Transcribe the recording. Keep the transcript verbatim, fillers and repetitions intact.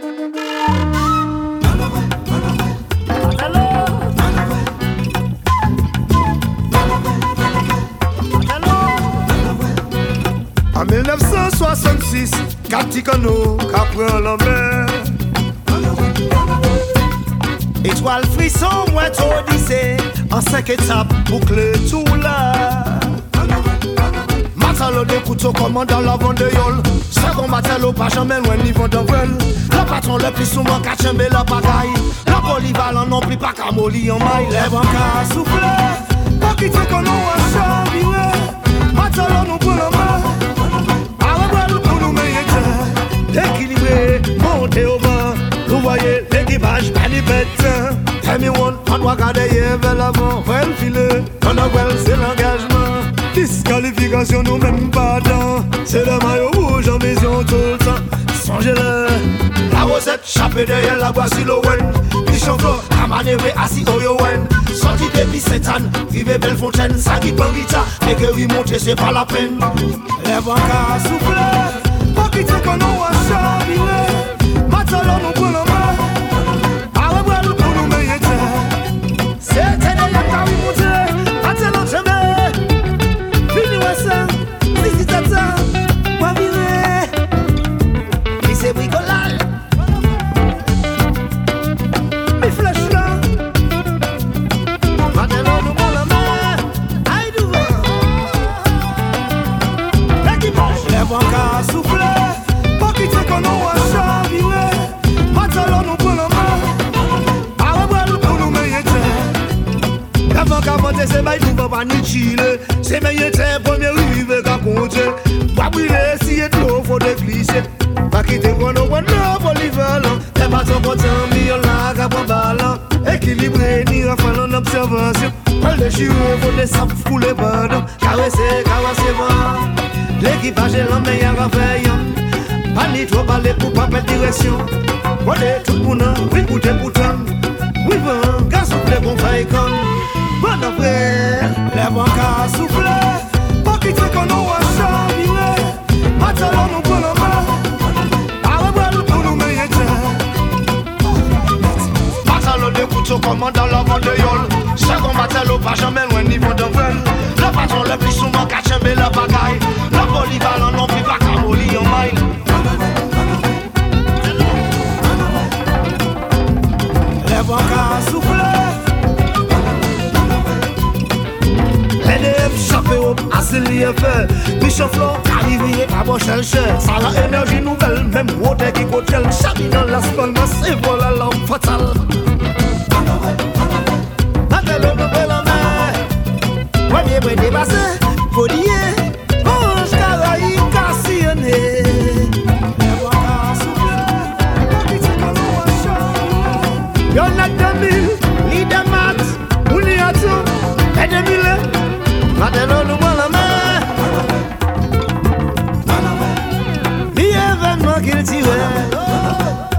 En mille neuf cent soixante-six, Katikano, Capran la mer. Étoile frisson, moi t'odyssée, en cinq étapes, boucle tout là. Matalo de couteau, commandant la vente de yol. Second matalo, pas jamais loin niveau de vol. Le patron le plus souvent qu'à la bagaille. Le polyvalent non plus pas qu'à mollir en maille. Les banques à souffler, pas quitter qu'on a chaviré. Matalo nous pour la main. Équilibré, monté au vent. Vous voyez l'équipage manipète. Tell me one, on doit garder vers l'avant. Well filet, on a well c'est l'engagement. Disqualification nous même pas dans. C'est le maillot rouge en maison tout le temps. Songez-le. La recette, chapée derrière la boîte sur l'Owen. Bichon Flo, à manœuvrer assis au Yowen. Sorti depuis Saint-Anne, vivez Bellefontaine. Ça qui peut vite, mais que lui montrer c'est pas la peine. Les banques à souffler. Pas quitter qu'on a chaviré. Matalo nous pour la main. Arrêtez nous pour nous meiller. C'était déjà qu'à lui monter. Matalo jamais. Fini ouais ça. Ici tata. Pas viré. Puis c'est bricolage. Mes flèches là. Matalo nous pour la main. Aïe du vent. L'équipage. Les banques à souffler. Qu'on a chaviré, Matalo nous pour la main. Arrêtez nous pour nous meiller. Avant qu'à monter, c'est bail nous va pas ni chiller. C'est meilleur premier rive qu'à compter. Pas brûler, si y'a de l'eau, faut déclisser. Pas quitter qu'on a one love pour l'hiver. T'es pas ton pote, un million là, qu'à prendre ballon. Équilibré, ni rafale en observation. Pas de chirurgie, faut des sables couler pardon. Caresser, caresser, voir. L'équipage est l'homme meilleur à faire. Pas ni trop parler pour pas perdre direction. Voilà tout le monde, oui pour des boutons. Oui bon, gars souffle bon faille comme. Bon après, les banques à souffler. Pas quitter qu'on a chaviré. Matalo nous pour la main. Arrêtez nous pour nous meiller. Matalo de couteau commandant la vente de yol. Second matalo pas jamais loin niveau de vol. Le patron le plus souvent qu'à chamber la bagaille. Le polyvalent non plus pas qu'à mollir en maille. Les banques à souffler. Les D F chapé au assez lié fait. Bichon Flo, arrivé à bon chercher. Ça la énergie nouvelle, même water qui cotel. Chabi dans la spalmas et voilà l'homme fatal. Matalo nous pour la main. Premier point dépassé, faut dire. Mange caraï cassionné. Y'en a deux mille, leader mat, Ouliatou, et deux mille. Matalo nous pour la main. L'événement qu'il tirait.